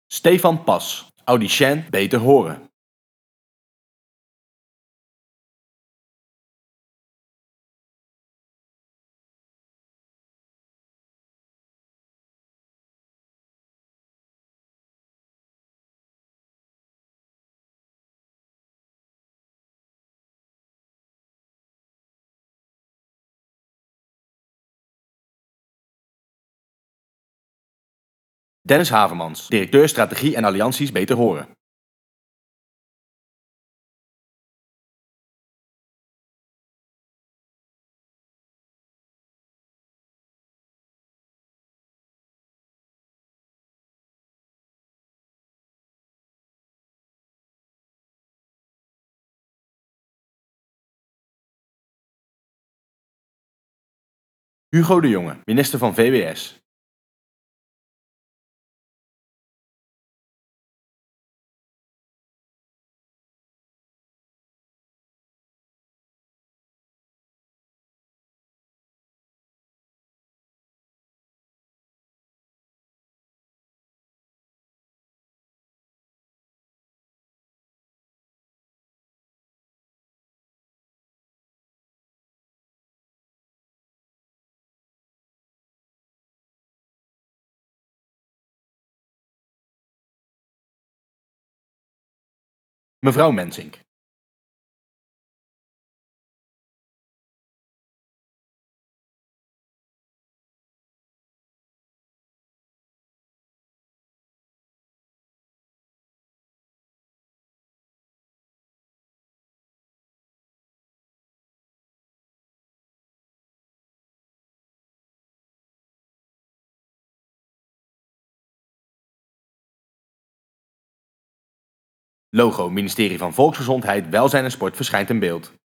Stefan Pas, Audicien beter horen. Dennis Havermans, directeur strategie en allianties beter horen. Hugo de Jonge, minister van VWS. Mevrouw Mensink. Logo, ministerie van Volksgezondheid, Welzijn en Sport verschijnt in beeld.